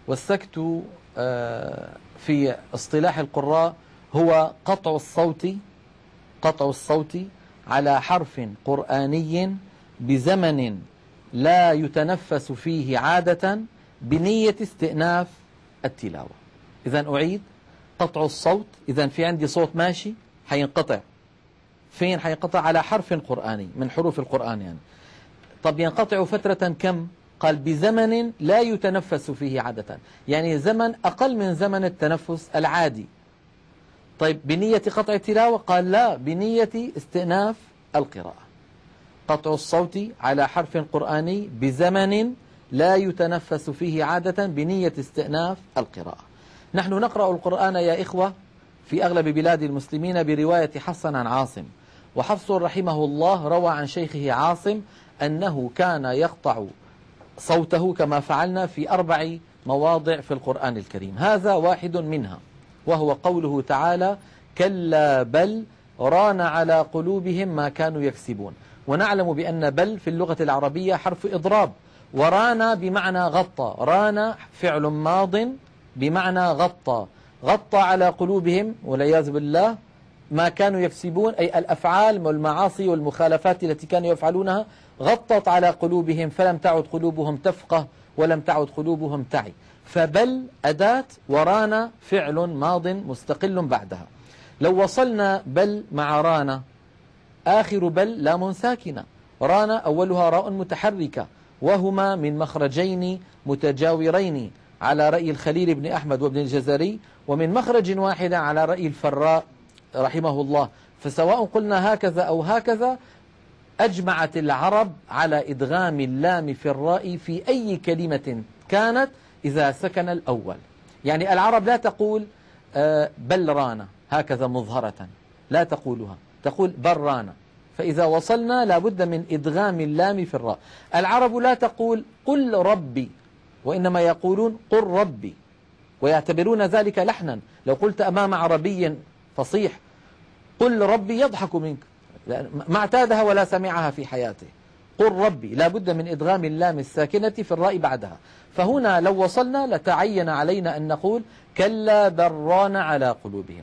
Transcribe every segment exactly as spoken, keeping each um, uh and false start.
والسكت في اصطلاح القراء هو قطع الصوت قطع الصوت على حرف قرآني بزمن لا يتنفس فيه عادة بنية استئناف التلاوة. إذن أعيد: قطع الصوت، إذن في عندي صوت ماشي حينقطع. فين حينقطع؟ على حرف قرآني من حروف القرآن يعني. طب ينقطع فترة كم؟ قال: بزمن لا يتنفس فيه عادة، يعني زمن أقل من زمن التنفس العادي. طيب بنية قطع التلاوة؟ قال: لا، بنية استئناف القراءة. قطع الصوت على حرف قرآني بزمن لا يتنفس فيه عادة بنية استئناف القراءة. نحن نقرأ القرآن يا إخوة في أغلب بلاد المسلمين برواية حفص عن عاصم، وحفص رحمه الله روى عن شيخه عاصم أنه كان يقطع صوته كما فعلنا في أربع مواضع في القرآن الكريم. هذا واحد منها، وهو قوله تعالى: كلا بل ران على قلوبهم ما كانوا يكسبون. ونعلم بأن بل في اللغة العربية حرف إضراب، وران بمعنى غطى. ران فعل ماض بمعنى غطى، غطى على قلوبهم والعياذ بالله ما كانوا يكسبون، أي الأفعال والمعاصي والمخالفات التي كانوا يفعلونها غطت على قلوبهم، فلم تعد قلوبهم تفقه ولم تعد قلوبهم تعي. فبل أداة، وران فعل ماض مستقل بعدها. لو وصلنا بل مع ران، آخر بل لام ساكنة، ران أولها راء متحركة، وهما من مخرجين متجاورين على رأي الخليل بن أحمد وابن الجزري، ومن مخرج واحد على رأي الفراء رحمه الله. فسواء قلنا هكذا أو هكذا، أجمعت العرب على إدغام اللام في الراء في أي كلمة كانت إذا سكن الأول. يعني العرب لا تقول بل ران هكذا مظهرة، لا تقولها، تقول بل ران. فإذا وصلنا لابد من إدغام اللام في الراء. العرب لا تقول قل ربي، وإنما يقولون قل ربي، ويعتبرون ذلك لحنا. لو قلت أمام عربي فصيح قل ربي يضحك منك، ما اعتادها ولا سمعها في حياته. قل ربي لابد من إدغام اللام الساكنة في الراء بعدها. فهنا لو وصلنا لتعين علينا أن نقول كلا بل ران على قلوبهم.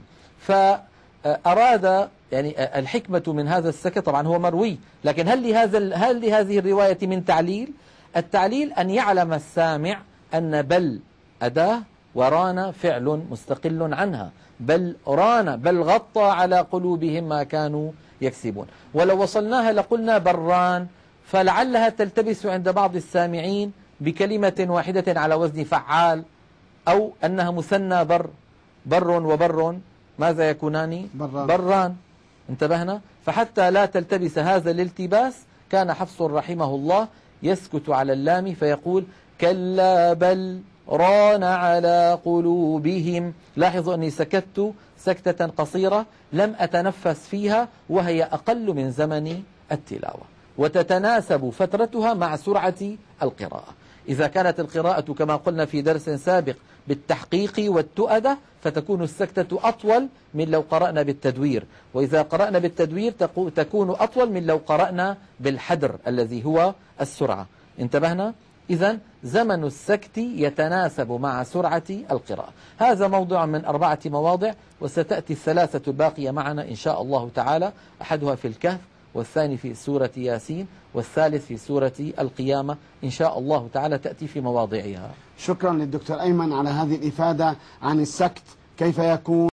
فأراد يعني الحكمة من هذا السكت، طبعا هو مروي، لكن هل لهذا هل لهذه الرواية من تعليل؟ التعليل أن يعلم السامع أن بل أداة وران فعل مستقل عنها. بل ران، بل غطى على قلوبهم ما كانوا يكسبون. ولو وصلناها لقلنا بران، فلعلها تلتبس عند بعض السامعين بكلمة واحدة على وزن فعال، أو أنها مثنى بر، بر وبر ماذا يكونان؟ بران, بران. انتبهنا؟ فحتى لا تلتبس هذا الالتباس كان حفص رحمه الله يسكت على اللام فيقول كلا بل ران على قلوبهم. لاحظوا أني سكت سكتة قصيرة لم أتنفس فيها، وهي أقل من زمن التلاوة، وتتناسب فترتها مع سرعة القراءة. إذا كانت القراءة كما قلنا في درس سابق بالتحقيق والتؤدة، فتكون السكتة أطول من لو قرأنا بالتدوير، وإذا قرأنا بالتدوير تكون أطول من لو قرأنا بالحدر الذي هو السرعة. انتبهنا؟ إذن زمن السكت يتناسب مع سرعة القراءة. هذا موضوع من أربعة مواضع، وستأتي الثلاثة الباقية معنا إن شاء الله تعالى، أحدها في الكهف، والثاني في سورة ياسين، والثالث في سورة القيامة إن شاء الله تعالى، تأتي في مواضعها. شكرا للدكتور أيمن على هذه الإفادة عن السكت كيف يكون.